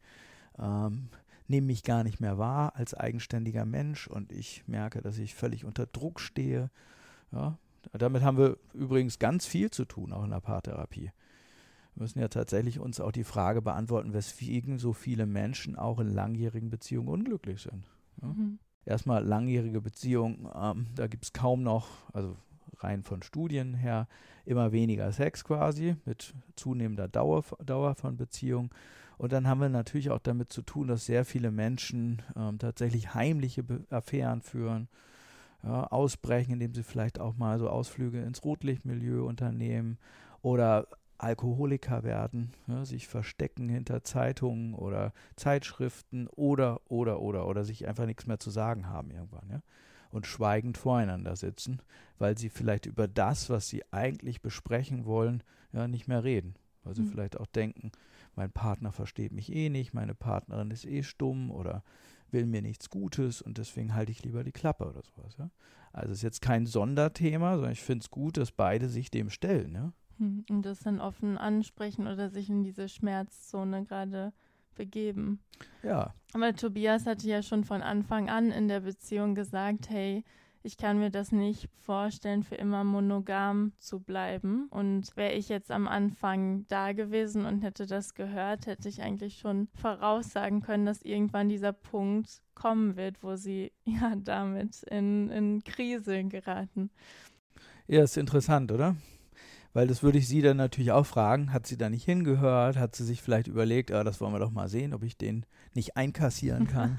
nehme mich gar nicht mehr wahr als eigenständiger Mensch und ich merke, dass ich völlig unter Druck stehe. Ja, damit haben wir übrigens ganz viel zu tun, auch in der Paartherapie. Wir müssen ja tatsächlich uns auch die Frage beantworten, weswegen so viele Menschen auch in langjährigen Beziehungen unglücklich sind. Ja? Erstmal langjährige Beziehungen, da gibt es kaum noch, also rein von Studien her, immer weniger Sex quasi, mit zunehmender Dauer von Beziehungen. Und dann haben wir natürlich auch damit zu tun, dass sehr viele Menschen tatsächlich heimliche Affären führen, ja, ausbrechen, indem sie vielleicht auch mal so Ausflüge ins Rotlichtmilieu unternehmen oder Alkoholiker werden, ja, sich verstecken hinter Zeitungen oder Zeitschriften oder sich einfach nichts mehr zu sagen haben irgendwann, ja, und schweigend voreinander sitzen, weil sie vielleicht über das, was sie eigentlich besprechen wollen, ja, nicht mehr reden, weil sie vielleicht auch denken, mein Partner versteht mich eh nicht, meine Partnerin ist eh stumm oder will mir nichts Gutes und deswegen halte ich lieber die Klappe oder sowas. Ja? Also es ist jetzt kein Sonderthema, sondern ich finde es gut, dass beide sich dem stellen. Ja? Und das dann offen ansprechen oder sich in diese Schmerzzone gerade begeben. Ja. Aber Tobias hatte ja schon von Anfang an in der Beziehung gesagt, hey, ich kann mir das nicht vorstellen, für immer monogam zu bleiben. Und wäre ich jetzt am Anfang da gewesen und hätte das gehört, hätte ich eigentlich schon voraussagen können, dass irgendwann dieser Punkt kommen wird, wo sie ja damit in Krise geraten. Ja, ist interessant, oder? Weil das würde ich sie dann natürlich auch fragen, hat sie da nicht hingehört, hat sie sich vielleicht überlegt, das wollen wir doch mal sehen, ob ich den nicht einkassieren kann.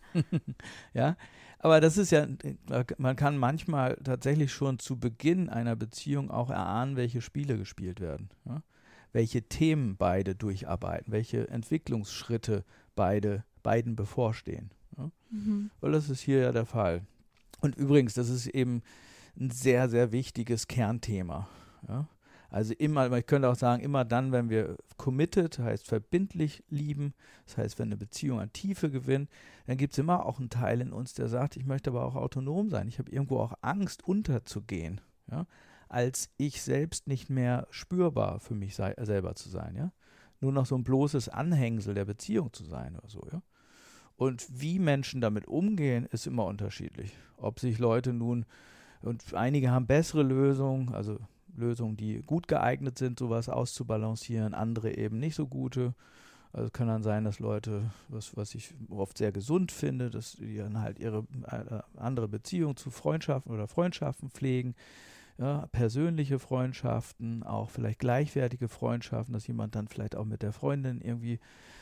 Ja, aber das ist ja, man kann manchmal tatsächlich schon zu Beginn einer Beziehung auch erahnen, welche Spiele gespielt werden, ja? Welche Themen beide durcharbeiten, welche Entwicklungsschritte beiden bevorstehen. Ja? Weil das ist hier ja der Fall. Und übrigens, das ist eben ein sehr, sehr wichtiges Kernthema. Ja? Also immer, ich könnte auch sagen, immer dann, wenn wir committed, heißt verbindlich lieben, das heißt, wenn eine Beziehung an Tiefe gewinnt, dann gibt es immer auch einen Teil in uns, der sagt, ich möchte aber auch autonom sein. Ich habe irgendwo auch Angst, unterzugehen, ja, als ich selbst nicht mehr spürbar für mich selber zu sein. Ja? Nur noch so ein bloßes Anhängsel der Beziehung zu sein oder so. Ja? Und wie Menschen damit umgehen, ist immer unterschiedlich. Ob sich Leute nun, und einige haben bessere Lösungen, also Lösungen, die gut geeignet sind, sowas auszubalancieren, andere eben nicht so gute. Also kann dann sein, dass Leute, was ich oft sehr gesund finde, dass die dann halt ihre andere Beziehung zu Freundschaften oder Freundschaften pflegen, ja, persönliche Freundschaften, auch vielleicht gleichwertige Freundschaften, dass jemand dann vielleicht auch mit der Freundin irgendwie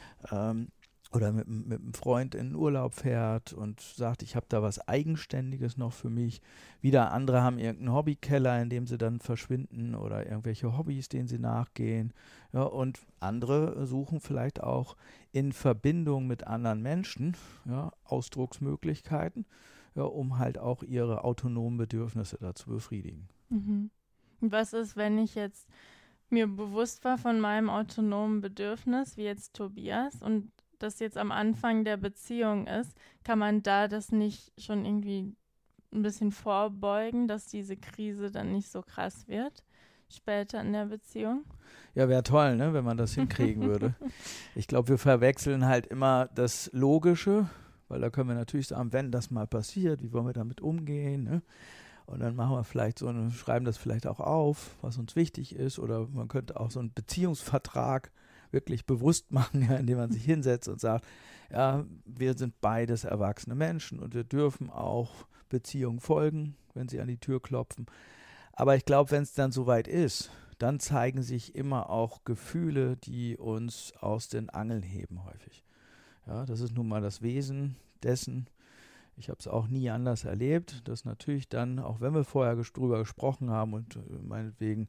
oder mit einem Freund in den Urlaub fährt und sagt, ich habe da was Eigenständiges noch für mich. Wieder andere haben irgendeinen Hobbykeller, in dem sie dann verschwinden oder irgendwelche Hobbys, denen sie nachgehen. Ja, und andere suchen vielleicht auch in Verbindung mit anderen Menschen, ja, Ausdrucksmöglichkeiten, ja, um halt auch ihre autonomen Bedürfnisse da zu befriedigen. Mhm. Was ist, wenn ich jetzt mir bewusst war von meinem autonomen Bedürfnis, wie jetzt Tobias, und das jetzt am Anfang der Beziehung ist, kann man da das nicht schon irgendwie ein bisschen vorbeugen, dass diese Krise dann nicht so krass wird später in der Beziehung? Ja, wäre toll, ne, wenn man das hinkriegen würde. Ich glaube, wir verwechseln halt immer das Logische, weil da können wir natürlich sagen, wenn das mal passiert, wie wollen wir damit umgehen, ne? Und dann machen wir vielleicht schreiben das vielleicht auch auf, was uns wichtig ist, oder man könnte auch so einen Beziehungsvertrag wirklich bewusst machen, ja, indem man sich hinsetzt und sagt, ja, wir sind beides erwachsene Menschen und wir dürfen auch Beziehungen folgen, wenn sie an die Tür klopfen. Aber ich glaube, wenn es dann soweit ist, dann zeigen sich immer auch Gefühle, die uns aus den Angeln heben häufig. Ja, das ist nun mal das Wesen dessen. Ich habe es auch nie anders erlebt, dass natürlich dann, auch wenn wir vorher drüber gesprochen haben und meinetwegen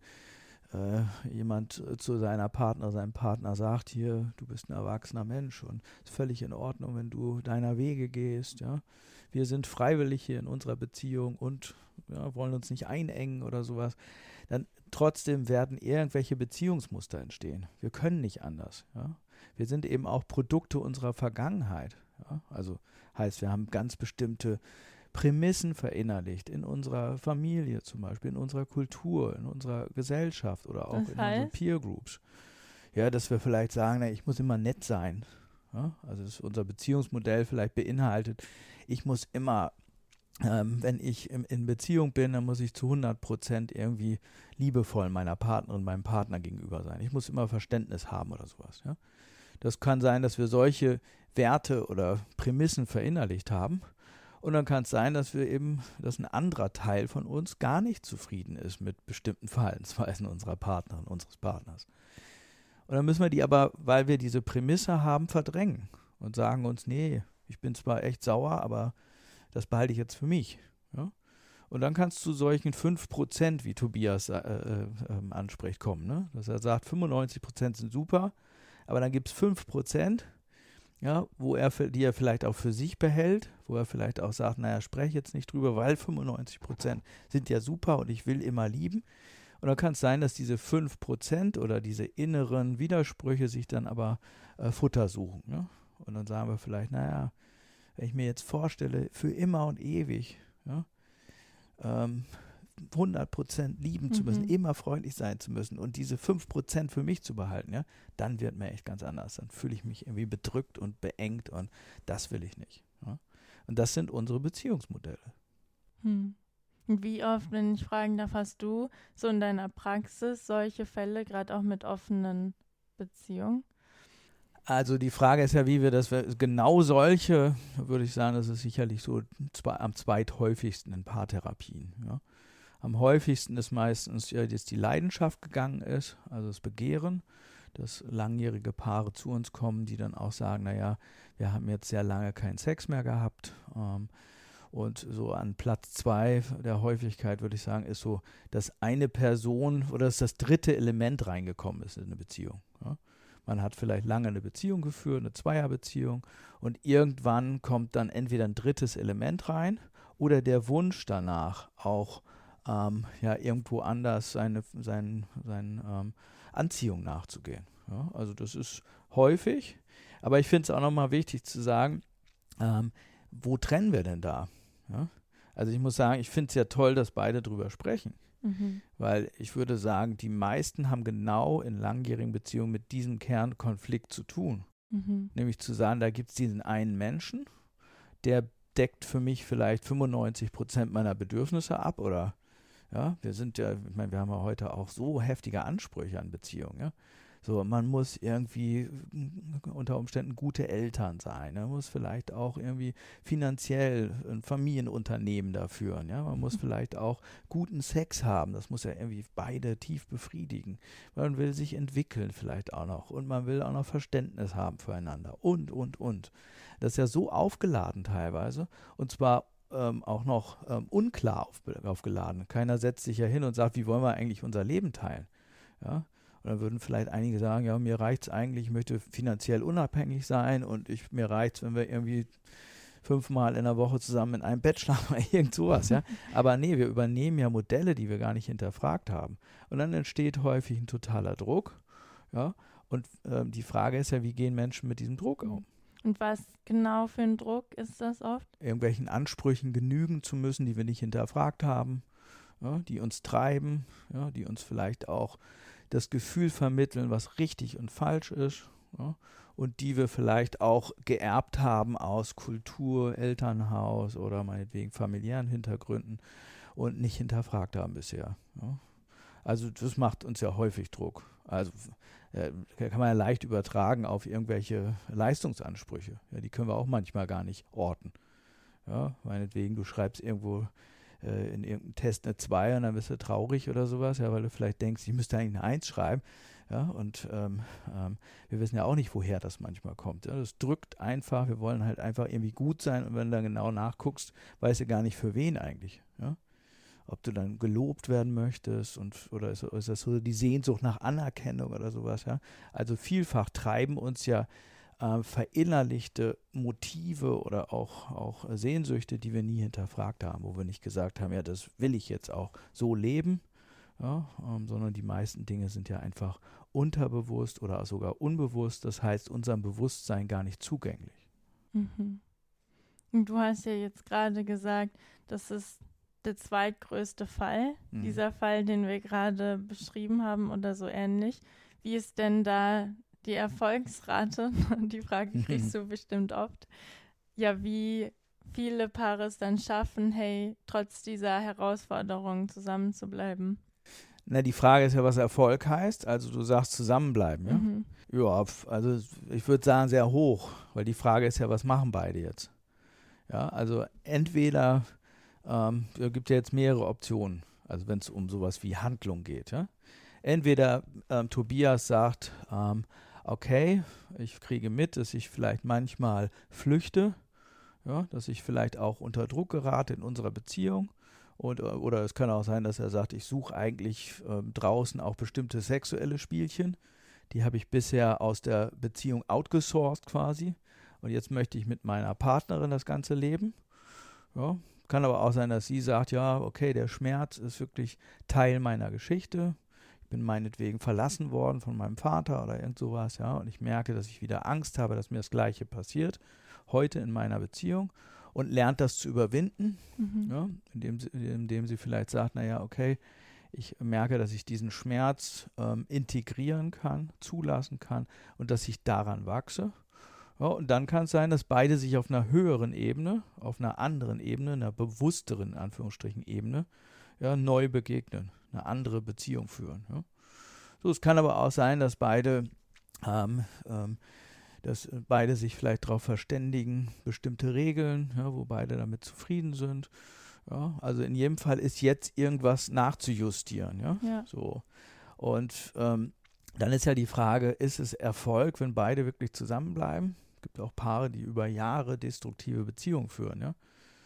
jemand zu seinem Partner sagt, hier, du bist ein erwachsener Mensch und es ist völlig in Ordnung, wenn du deiner Wege gehst, ja. Wir sind freiwillig hier in unserer Beziehung und ja, wollen uns nicht einengen oder sowas. Dann trotzdem werden irgendwelche Beziehungsmuster entstehen. Wir können nicht anders, ja. Wir sind eben auch Produkte unserer Vergangenheit, ja. Also heißt, wir haben ganz bestimmte Prämissen verinnerlicht in unserer Familie zum Beispiel, in unserer Kultur, in unserer Gesellschaft oder auch in unseren Peer Groups. Ja, dass wir vielleicht sagen, ich muss immer nett sein. Ja? Also dass unser Beziehungsmodell vielleicht beinhaltet, ich muss immer, wenn ich in Beziehung bin, dann muss ich zu 100% irgendwie liebevoll meiner Partnerin, meinem Partner gegenüber sein. Ich muss immer Verständnis haben oder sowas. Ja? Das kann sein, dass wir solche Werte oder Prämissen verinnerlicht haben. Und dann kann es sein, dass ein anderer Teil von uns gar nicht zufrieden ist mit bestimmten Verhaltensweisen unserer Partnerin, unseres Partners. Und dann müssen wir die aber, weil wir diese Prämisse haben, verdrängen und sagen uns, nee, ich bin zwar echt sauer, aber das behalte ich jetzt für mich. Ja? Und dann kann es zu solchen 5%, wie Tobias anspricht, kommen. Ne? Dass er sagt, 95% sind super, aber dann gibt es 5%, ja, die er vielleicht auch für sich behält, wo er vielleicht auch sagt, spreche jetzt nicht drüber, weil 95% sind ja super und ich will immer lieben. Und dann kann es sein, dass diese 5% oder diese inneren Widersprüche sich dann aber Futter suchen. Ne? Und dann sagen wir vielleicht, wenn ich mir jetzt vorstelle, für immer und ewig, ja, 100% lieben zu müssen, immer freundlich sein zu müssen und diese 5% für mich zu behalten, ja, dann wird mir echt ganz anders. Dann fühle ich mich irgendwie bedrückt und beengt und das will ich nicht. Ja. Und das sind unsere Beziehungsmodelle. Und wie oft, wenn ich fragen darf, hast du so in deiner Praxis solche Fälle, gerade auch mit offenen Beziehungen? Also die Frage ist ja, wie wir das, genau solche, würde ich sagen, das ist sicherlich so am zweithäufigsten in Paartherapien. Ja. Am häufigsten ist meistens, ja, dass die Leidenschaft gegangen ist, also das Begehren, dass langjährige Paare zu uns kommen, die dann auch sagen, naja, wir haben jetzt sehr lange keinen Sex mehr gehabt. Und so an Platz 2 der Häufigkeit, würde ich sagen, ist so, dass eine Person oder dass das dritte Element reingekommen ist in eine Beziehung. Ja. Man hat vielleicht lange eine Beziehung geführt, eine Zweierbeziehung und irgendwann kommt dann entweder ein drittes Element rein oder der Wunsch danach auch irgendwo anders seine Anziehung nachzugehen. Ja, also das ist häufig, aber ich finde es auch nochmal wichtig zu sagen, wo trennen wir denn da? Ja? Also ich muss sagen, ich finde es ja toll, dass beide drüber sprechen, weil ich würde sagen, die meisten haben genau in langjährigen Beziehungen mit diesem Kernkonflikt zu tun. Nämlich zu sagen, da gibt es diesen einen Menschen, der deckt für mich vielleicht 95% meiner Bedürfnisse ab oder ja, ich meine, wir haben ja heute auch so heftige Ansprüche an Beziehungen, ja. So, man muss irgendwie unter Umständen gute Eltern sein, man muss vielleicht auch irgendwie finanziell ein Familienunternehmen da führen, ja, man muss vielleicht auch guten Sex haben, das muss ja irgendwie beide tief befriedigen. Man will sich entwickeln vielleicht auch noch und man will auch noch Verständnis haben füreinander und. Das ist ja so aufgeladen teilweise und zwar auch noch unklar aufgeladen. Keiner setzt sich ja hin und sagt, wie wollen wir eigentlich unser Leben teilen? Ja? Und dann würden vielleicht einige sagen, ja, mir reicht es eigentlich, ich möchte finanziell unabhängig sein und mir reicht es, wenn wir irgendwie 5-mal in der Woche zusammen in einem Bett schlafen oder irgend sowas. Ja? Aber nee, wir übernehmen ja Modelle, die wir gar nicht hinterfragt haben. Und dann entsteht häufig ein totaler Druck. Ja? Und die Frage ist ja, wie gehen Menschen mit diesem Druck um? Und was genau für ein Druck ist das oft? Irgendwelchen Ansprüchen genügen zu müssen, die wir nicht hinterfragt haben, ja, die uns treiben, ja, die uns vielleicht auch das Gefühl vermitteln, was richtig und falsch ist, ja, und die wir vielleicht auch geerbt haben aus Kultur, Elternhaus oder meinetwegen familiären Hintergründen und nicht hinterfragt haben bisher. Ja. Also das macht uns ja häufig Druck. Also kann man ja leicht übertragen auf irgendwelche Leistungsansprüche. Ja, die können wir auch manchmal gar nicht orten. Ja, meinetwegen, du schreibst irgendwo in irgendeinem Test eine 2 und dann bist du traurig oder sowas, ja, weil du vielleicht denkst, ich müsste eigentlich eine 1 schreiben. Ja, und wir wissen ja auch nicht, woher das manchmal kommt. Ja. Das drückt einfach, wir wollen halt einfach irgendwie gut sein und wenn du dann genau nachguckst, weißt du gar nicht für wen eigentlich. Ja. Ob du dann gelobt werden möchtest oder ist das so die Sehnsucht nach Anerkennung oder sowas, ja. Also vielfach treiben uns ja verinnerlichte Motive oder auch Sehnsüchte, die wir nie hinterfragt haben, wo wir nicht gesagt haben, ja, das will ich jetzt auch so leben, ja, sondern die meisten Dinge sind ja einfach unterbewusst oder sogar unbewusst, das heißt unserem Bewusstsein gar nicht zugänglich. Und du hast ja jetzt gerade gesagt, das ist der zweitgrößte Fall, dieser Fall, den wir gerade beschrieben haben oder so ähnlich. Wie ist denn da die Erfolgsrate? Die Frage kriegst du bestimmt oft. Ja, wie viele Paare es dann schaffen, hey, trotz dieser Herausforderungen zusammenzubleiben. Na, die Frage ist ja, was Erfolg heißt. Also du sagst zusammenbleiben, ja? Ja, also ich würde sagen sehr hoch, weil die Frage ist ja, was machen beide jetzt? Ja, also entweder gibt ja jetzt mehrere Optionen, also wenn es um sowas wie Handlung geht. Ja? Entweder Tobias sagt, okay, ich kriege mit, dass ich vielleicht manchmal flüchte, ja, dass ich vielleicht auch unter Druck gerate in unserer Beziehung. Oder es kann auch sein, dass er sagt, ich suche eigentlich draußen auch bestimmte sexuelle Spielchen. Die habe ich bisher aus der Beziehung outgesourced quasi. Und jetzt möchte ich mit meiner Partnerin das Ganze leben. Ja. Kann aber auch sein, dass sie sagt, ja, okay, der Schmerz ist wirklich Teil meiner Geschichte. Ich bin meinetwegen verlassen worden von meinem Vater oder irgend sowas, ja. Und ich merke, dass ich wieder Angst habe, dass mir das Gleiche passiert. heute in meiner Beziehung und lernt das zu überwinden, ja, indem sie vielleicht sagt, naja, okay, ich merke, dass ich diesen Schmerz integrieren kann, zulassen kann und dass ich daran wachse. Ja, und dann kann es sein, dass beide sich auf einer höheren Ebene, auf einer anderen Ebene, einer bewussteren, in Anführungsstrichen, Ebene, ja, neu begegnen, eine andere Beziehung führen. Ja. So, es kann aber auch sein, dass beide sich vielleicht darauf verständigen, bestimmte Regeln, ja, wo beide damit zufrieden sind. Ja, also in jedem Fall ist jetzt irgendwas nachzujustieren. Ja? Ja. So. Und dann ist ja die Frage, ist es Erfolg, wenn beide wirklich zusammenbleiben? Es gibt auch Paare, die über Jahre destruktive Beziehungen führen. Ja?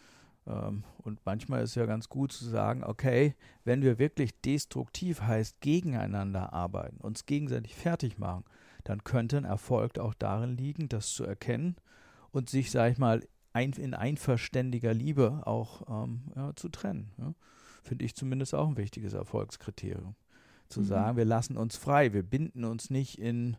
Und manchmal ist es ja ganz gut zu sagen, okay, wenn wir wirklich destruktiv heißt, gegeneinander arbeiten, uns gegenseitig fertig machen, dann könnte ein Erfolg auch darin liegen, das zu erkennen und sich, sag ich mal, in einverständiger Liebe auch zu trennen. Ja? Finde ich zumindest auch ein wichtiges Erfolgskriterium. Zu sagen, wir lassen uns frei, wir binden uns nicht in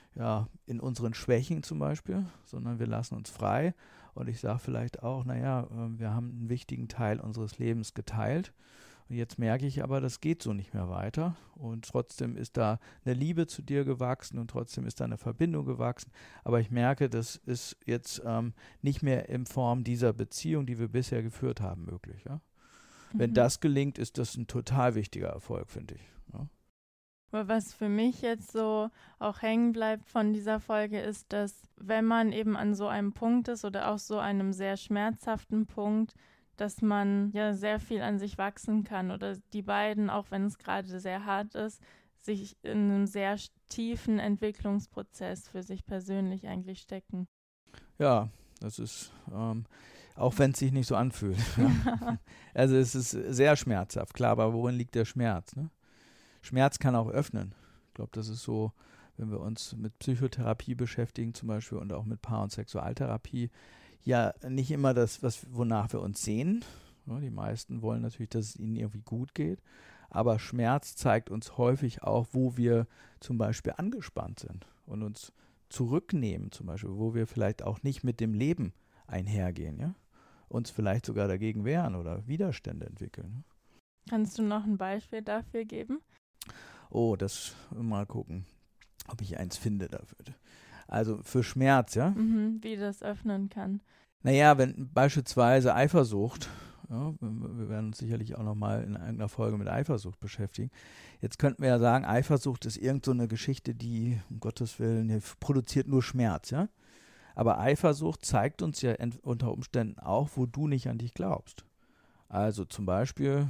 unseren Schwächen zum Beispiel, sondern wir lassen uns frei. Und ich sage vielleicht auch, naja, wir haben einen wichtigen Teil unseres Lebens geteilt. Und jetzt merke ich aber, das geht so nicht mehr weiter. Und trotzdem ist da eine Liebe zu dir gewachsen und trotzdem ist da eine Verbindung gewachsen. Aber ich merke, das ist jetzt nicht mehr in Form dieser Beziehung, die wir bisher geführt haben, möglich. Ja? Wenn das gelingt, ist das ein total wichtiger Erfolg, finde ich. Ja? Aber was für mich jetzt so auch hängen bleibt von dieser Folge ist, dass wenn man eben an so einem Punkt ist oder auch so einem sehr schmerzhaften Punkt, dass man ja sehr viel an sich wachsen kann oder die beiden, auch wenn es gerade sehr hart ist, sich in einem sehr tiefen Entwicklungsprozess für sich persönlich eigentlich stecken. Ja, das ist, auch wenn es sich nicht so anfühlt. Ja. Also es ist sehr schmerzhaft, klar, aber worin liegt der Schmerz? Ne? Schmerz kann auch öffnen. Ich glaube, das ist so, wenn wir uns mit Psychotherapie beschäftigen zum Beispiel und auch mit Paar- und Sexualtherapie, ja nicht immer das, wonach wir uns sehnen. Ja, die meisten wollen natürlich, dass es ihnen irgendwie gut geht. Aber Schmerz zeigt uns häufig auch, wo wir zum Beispiel angespannt sind und uns zurücknehmen zum Beispiel, wo wir vielleicht auch nicht mit dem Leben einhergehen, ja? Uns vielleicht sogar dagegen wehren oder Widerstände entwickeln. Ja? Kannst du noch ein Beispiel dafür geben? Oh, das mal gucken, ob ich eins finde dafür. Also für Schmerz, ja? Wie das öffnen kann. Naja, wenn beispielsweise Eifersucht, ja, wir werden uns sicherlich auch nochmal in irgendeiner Folge mit Eifersucht beschäftigen. Jetzt könnten wir ja sagen, Eifersucht ist irgend so eine Geschichte, die, um Gottes Willen, produziert nur Schmerz, ja? Aber Eifersucht zeigt uns ja unter Umständen auch, wo du nicht an dich glaubst. Also zum Beispiel,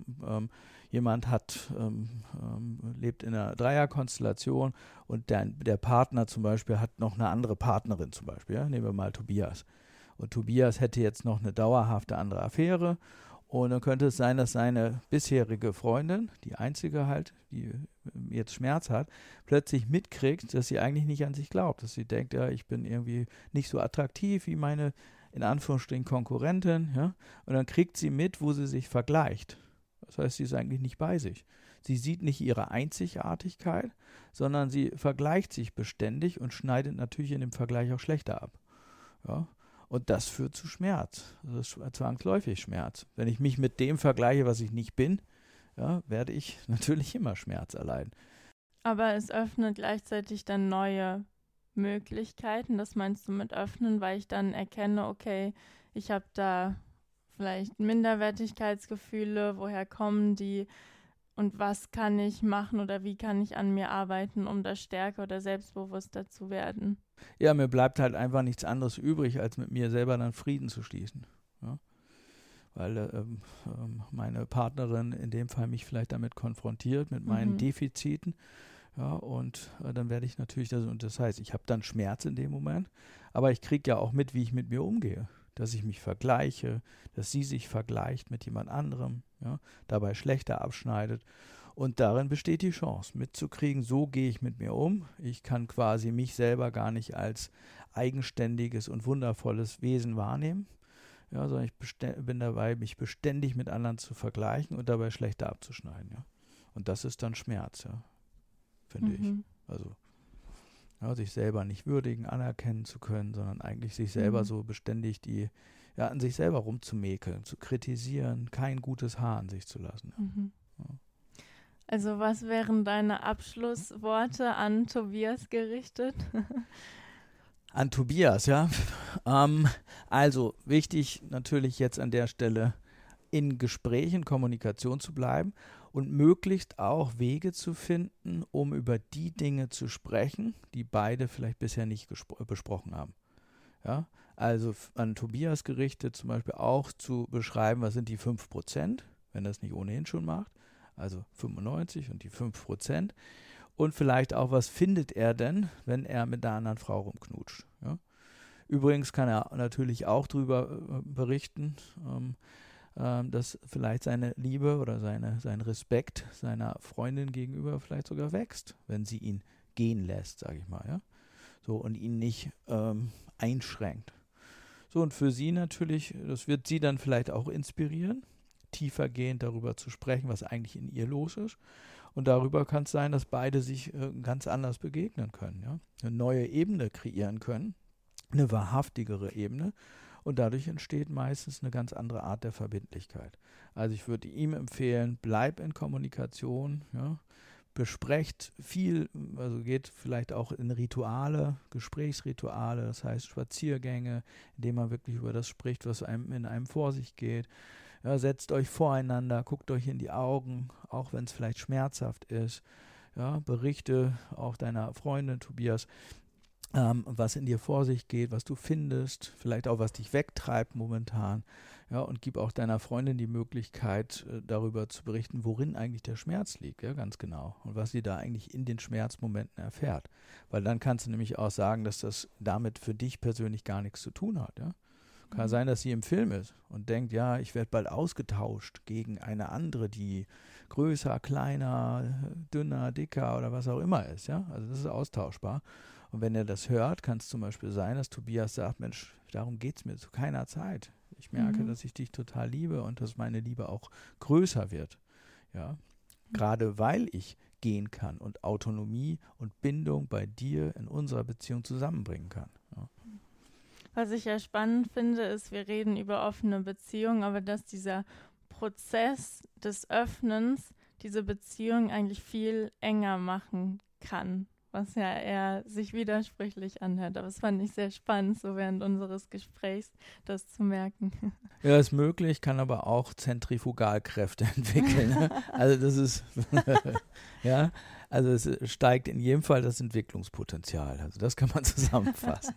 jemand lebt in einer Dreierkonstellation und der Partner zum Beispiel hat noch eine andere Partnerin zum Beispiel. Ja? Nehmen wir mal Tobias. Und Tobias hätte jetzt noch eine dauerhafte andere Affäre. Und dann könnte es sein, dass seine bisherige Freundin, die einzige halt, die jetzt Schmerz hat, plötzlich mitkriegt, dass sie eigentlich nicht an sich glaubt. Dass sie denkt, ja, ich bin irgendwie nicht so attraktiv wie meine, in Anführungsstrichen, Konkurrentin. Ja? Und dann kriegt sie mit, wo sie sich vergleicht. Das heißt, sie ist eigentlich nicht bei sich. Sie sieht nicht ihre Einzigartigkeit, sondern sie vergleicht sich beständig und schneidet natürlich in dem Vergleich auch schlechter ab. Ja? Und das führt zu Schmerz. Das ist zwangsläufig Schmerz. Wenn ich mich mit dem vergleiche, was ich nicht bin, ja, werde ich natürlich immer Schmerz erleiden. Aber es öffnet gleichzeitig dann neue Möglichkeiten. Das meinst du mit öffnen, weil ich dann erkenne, okay, ich habe da vielleicht Minderwertigkeitsgefühle, woher kommen die und was kann ich machen oder wie kann ich an mir arbeiten, um da stärker oder selbstbewusster zu werden. Ja, mir bleibt halt einfach nichts anderes übrig, als mit mir selber dann Frieden zu schließen. Ja? Weil meine Partnerin in dem Fall mich vielleicht damit konfrontiert, mit meinen Defiziten. Ja, und dann werde ich natürlich, und das heißt, ich habe dann Schmerz in dem Moment, aber ich kriege ja auch mit, wie ich mit mir umgehe. Dass ich mich vergleiche, dass sie sich vergleicht mit jemand anderem, ja, dabei schlechter abschneidet. Und darin besteht die Chance, mitzukriegen, so gehe ich mit mir um. Ich kann quasi mich selber gar nicht als eigenständiges und wundervolles Wesen wahrnehmen, ja, sondern ich bin dabei, mich beständig mit anderen zu vergleichen und dabei schlechter abzuschneiden. Ja. Und das ist dann Schmerz, ja, finde ich. Also Ja, sich selber nicht würdigen, anerkennen zu können, sondern eigentlich sich selber so beständig an sich selber rumzumäkeln, zu kritisieren, kein gutes Haar an sich zu lassen. Ja. Also was wären deine Abschlussworte an Tobias gerichtet? An Tobias, ja. Also wichtig natürlich jetzt an der Stelle in Gesprächen, Kommunikation zu bleiben und möglichst auch Wege zu finden, um über die Dinge zu sprechen, die beide vielleicht bisher nicht besprochen haben. Ja, also an Tobias gerichtet zum Beispiel auch zu beschreiben, was sind die 5%, wenn er es nicht ohnehin schon macht, also 95 und die 5%. Und vielleicht auch, was findet er denn, wenn er mit einer anderen Frau rumknutscht. Ja? Übrigens kann er natürlich auch darüber berichten, dass vielleicht seine Liebe oder sein Respekt seiner Freundin gegenüber vielleicht sogar wächst, wenn sie ihn gehen lässt, sage ich mal. Ja? So, und ihn nicht einschränkt. So, und für sie natürlich, das wird sie dann vielleicht auch inspirieren, tiefergehend darüber zu sprechen, was eigentlich in ihr los ist. Und darüber kann es sein, dass beide sich ganz anders begegnen können, ja? Eine neue Ebene kreieren können, eine wahrhaftigere Ebene. Und dadurch entsteht meistens eine ganz andere Art der Verbindlichkeit. Also ich würde ihm empfehlen, bleib in Kommunikation, ja? Besprecht viel, also geht vielleicht auch in Rituale, Gesprächsrituale, das heißt Spaziergänge, indem man wirklich über das spricht, was in einem vor sich geht. Ja, setzt euch voreinander, guckt euch in die Augen, auch wenn es vielleicht schmerzhaft ist. Ja, berichte auch deiner Freundin Tobias, was in dir vor sich geht, was du findest, vielleicht auch was dich wegtreibt momentan. Ja, und gib auch deiner Freundin die Möglichkeit, darüber zu berichten, worin eigentlich der Schmerz liegt, ja, ganz genau. Und was sie da eigentlich in den Schmerzmomenten erfährt. Weil dann kannst du nämlich auch sagen, dass das damit für dich persönlich gar nichts zu tun hat, ja. Kann sein, dass sie im Film ist und denkt, ja, ich werde bald ausgetauscht gegen eine andere, die größer, kleiner, dünner, dicker oder was auch immer ist. Ja? Also das ist austauschbar. Und wenn er das hört, kann es zum Beispiel sein, dass Tobias sagt, Mensch, darum geht es mir zu keiner Zeit. Ich merke, dass ich dich total liebe und dass meine Liebe auch größer wird. Ja? Gerade weil ich gehen kann und Autonomie und Bindung bei dir in unserer Beziehung zusammenbringen kann. Ja? Was ich ja spannend finde, ist, wir reden über offene Beziehungen, aber dass dieser Prozess des Öffnens diese Beziehung eigentlich viel enger machen kann, was ja eher sich widersprüchlich anhört. Aber das fand ich sehr spannend, so während unseres Gesprächs das zu merken. Ja, ist möglich, kann aber auch Zentrifugalkräfte entwickeln. Ne? Also das ist, ja, also es steigt in jedem Fall das Entwicklungspotenzial. Also das kann man zusammenfassen.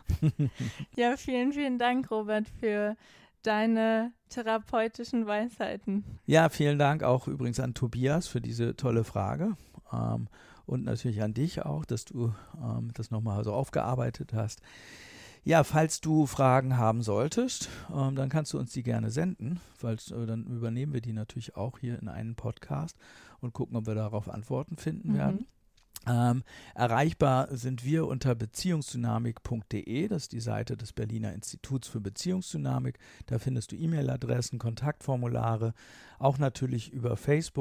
Ja, vielen, vielen Dank, Robert, für deine therapeutischen Weisheiten. Ja, vielen Dank auch übrigens an Tobias für diese tolle Frage. Und natürlich an dich auch, dass du das nochmal so aufgearbeitet hast. Ja, falls du Fragen haben solltest, dann kannst du uns die gerne senden, weil dann übernehmen wir die natürlich auch hier in einen Podcast und gucken, ob wir darauf Antworten finden werden. Erreichbar sind wir unter beziehungsdynamik.de, das ist die Seite des Berliner Instituts für Beziehungsdynamik. Da findest du E-Mail-Adressen, Kontaktformulare, auch natürlich über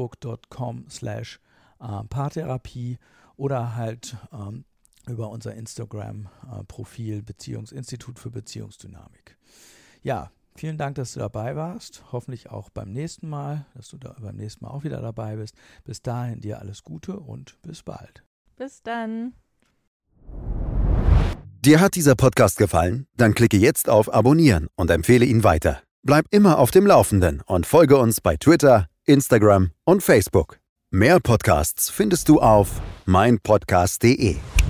facebook.com/Paartherapie oder halt über unser Instagram-Profil Beziehungsinstitut für Beziehungsdynamik. Ja, vielen Dank, dass du dabei warst. Hoffentlich auch beim nächsten Mal, dass du da beim nächsten Mal auch wieder dabei bist. Bis dahin dir alles Gute und bis bald. Bis dann. Dir hat dieser Podcast gefallen? Dann klicke jetzt auf Abonnieren und empfehle ihn weiter. Bleib immer auf dem Laufenden und folge uns bei Twitter, Instagram und Facebook. Mehr Podcasts findest du auf meinpodcast.de.